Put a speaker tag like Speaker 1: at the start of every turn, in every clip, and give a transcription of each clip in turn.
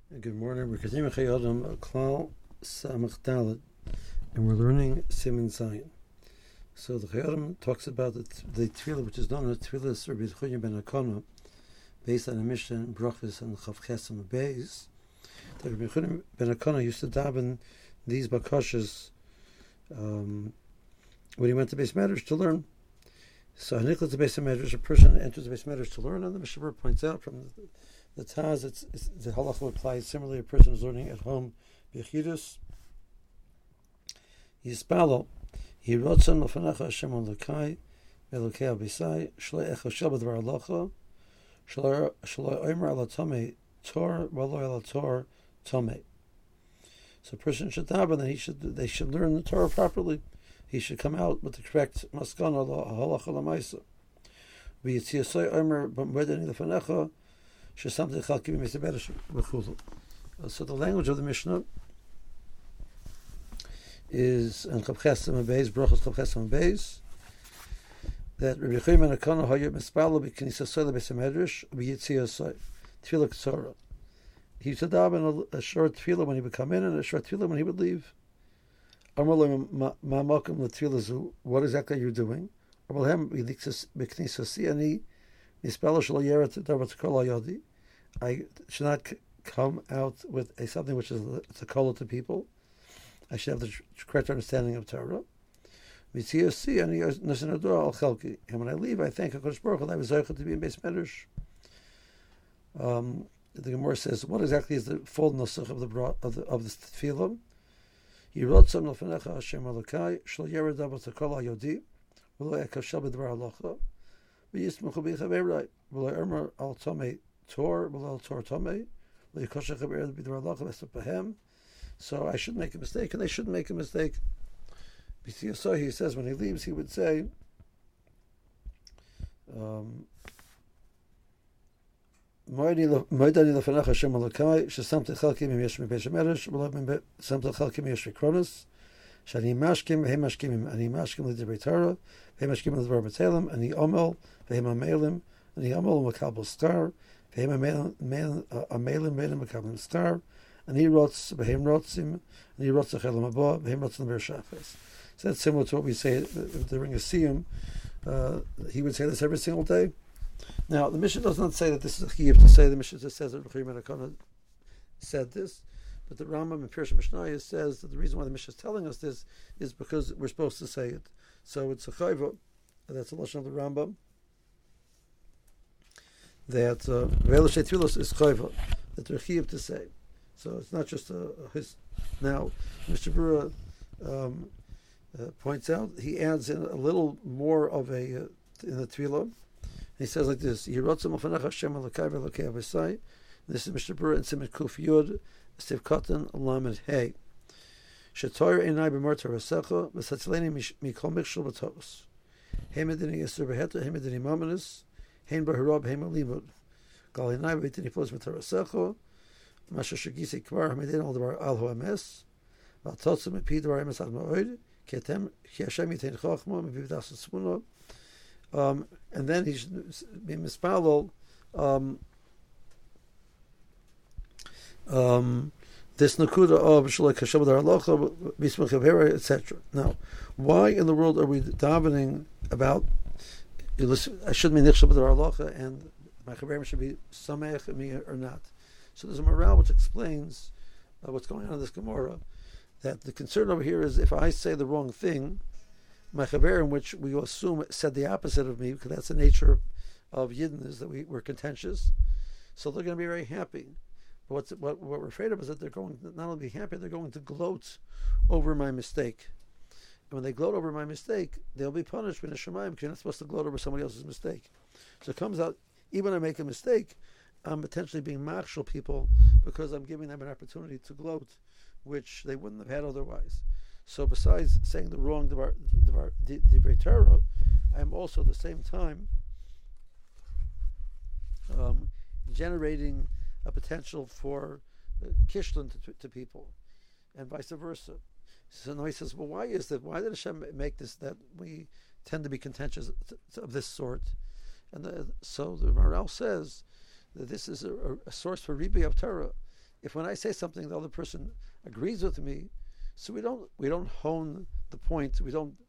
Speaker 1: Good morning. We're continuing Chayei Adam Klal Samach Dalet, and we're learning Siman Zayin. So the Chayei Adam talks about the tefillah, which is done in the tefillah Rabbi Yechunya ben Akana, based on a Mishnah in Brachos and Chav Chesam Beis. That Rabbi Yechunya ben Akana used to daven these bakashas when he went to Beis Medrash to learn. So Hanikla to Beis Medrash, a person enters the Beis Medrash to learn, and the Mishnah points out from the Taz, the halacha applies similarly. A person is learning at home b'chidus. Yispalo, he rotzon l'fanecha Hashem Elokai, Elokei Abisai, Shloi Echo Shel B'dvar Halacha, Shloi Omer Ala Tomei Tor, V'lo Ala Tor Tomei. So a person should daven that they should learn the Torah properly. He should come out with the correct maskana halacha l'maisa. V'yitziyasoi Omer B'medeni l'fanecha. So the language of the Mishnah is in Chav Chesam Beis, Brachos Chav Chesam Beis, that Rabbi Yechunya ben Akana hayir mispalo b'knisasoi leBeis Medrash b'yitziyasoi tefillah k'tzara. He used to daven a short tefillah when he would come in and a short tefillah when he would leave. Amar lo ma makom l'tefillah zu. What exactly are you doing? Amar lehem b'knisasi ani mispalo shelo yeret davar t'kol hayadi. I should not come out with something which is a color to people. I should have the correct understanding of Torah. And when I leave, I thank HaKadosh Baruch Hu. I was zeicha to be in Beis Medrash. The Gemara says, what exactly is the full nusach of the tefillah? Yirotzon l'fanecha Hashem Elokai shel yered davar t'kol hayodi v'lo eka shel b'dvar halacha v'yismuchu b'chaverei v'lo ermer al tomei Tor, Tor Tomei, so I shouldn't make a mistake, and they shouldn't make a mistake. So he says when he leaves, he would say, Shani mashkim, v'hem mashkim, ani mashkim l'divrei Torah, v'hem mashkim l'dvar b'telem, ani omel, v'hem amelim, ani omel l'makabel star, v'hem amelim, v'hem makabel star, ani rotz, v'hem rotzim, ani rotz achelam haba, v'hem rotz l'ber shafes. So that's similar to what we say during a siyum. He would say this every single day. Now, the Mishnah does not say that this is a chiyuv to say. The Mishnah just says that Rabbi Yechunya ben Akana said this. But the Rambam in Pirush Mishnayos says that the reason why the Mishnah is telling us this is because we're supposed to say it. So it's a chayva, that's a lashon of the Rambam, that Ve'elashay Tfilos is chayva, that they're chiyuv to say. So it's not just his. Now, Mr. Bura points out, he adds in a little more of a in the Tfilah. He says like this: Yirotzim ufanecha Hashem Elokai v'Elokei Avosai. This is Mr. Bura in Siman Kuf Yud. Steve Cotton, Lamed Hey. Shatoyer Einai B'Mar Tarasecha, V'Satzleni Mikol Michshel B'Tos. Hemedini Yisur B'Heta, Hemedini Mamanis, Hein B'Harab, Hein B'Limud. Gal Einai B'Itini Plos B'Tarasecha, Masha Shagisi Kvar, Hamedin Al Dvar Al Hoames, V'Atotzim Epi Dvar Emes Ad Ma'od, Ki Hashem Yitain Chachma, M'Vivdas Tzmuna. And then he should be mispalol, this nakuda of Shalai Kashem Dar Halacha, Bismach Avera, etc. Now, why in the world are we davening about? I shouldn't be Nichshel Dar Halacha, and my Chaverim should be Sameach me or not. So there's a morale which explains what's going on in this Gemara. That the concern over here is if I say the wrong thing, my Chaverim, which we assume said the opposite of me, because that's the nature of Yidden, is that we're contentious. So they're going to be very happy. What we're afraid of is that they're going to not only be happy, they're going to gloat over my mistake. And when they gloat over my mistake, they'll be punished with a Shemayim, because you're not supposed to gloat over somebody else's mistake. So it comes out, even when I make a mistake, I'm potentially being machshel people because I'm giving them an opportunity to gloat, which they wouldn't have had otherwise. So besides saying the wrong divrei Torah, I'm also at the same time generating a potential for kishlin to people, and vice versa. So now he says, well, why is that? Why did Hashem make this, that we tend to be contentious of this sort? And so the Maharal says that this is a source for Ribi of Torah, if when I say something the other person agrees with me, so we don't hone the point. We don't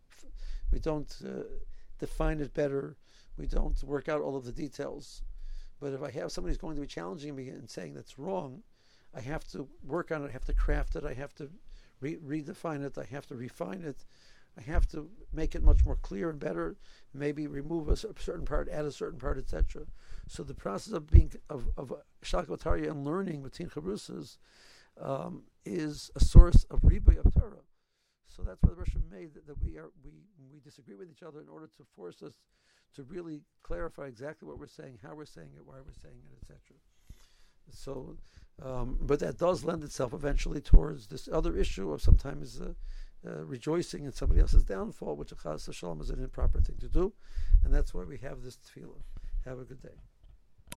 Speaker 1: define it better. We don't work out all of the details. But if I have somebody who's going to be challenging me and saying that's wrong, I have to work on it. I have to craft it. I have to redefine it. I have to refine it. I have to make it much more clear and better. Maybe remove a certain part, add a certain part, etc. So the process of being of Shalkavatarya and learning between Chavrusas is a source of Riba of Torah. So that's why the Rosh made that we disagree with each other in order to force us to really clarify exactly what we're saying, how we're saying it, why we're saying it, etc. So, but that does lend itself eventually towards this other issue of sometimes rejoicing in somebody else's downfall, which Chas Shalom is an improper thing to do, and that's why we have this tefillah. Have a good day.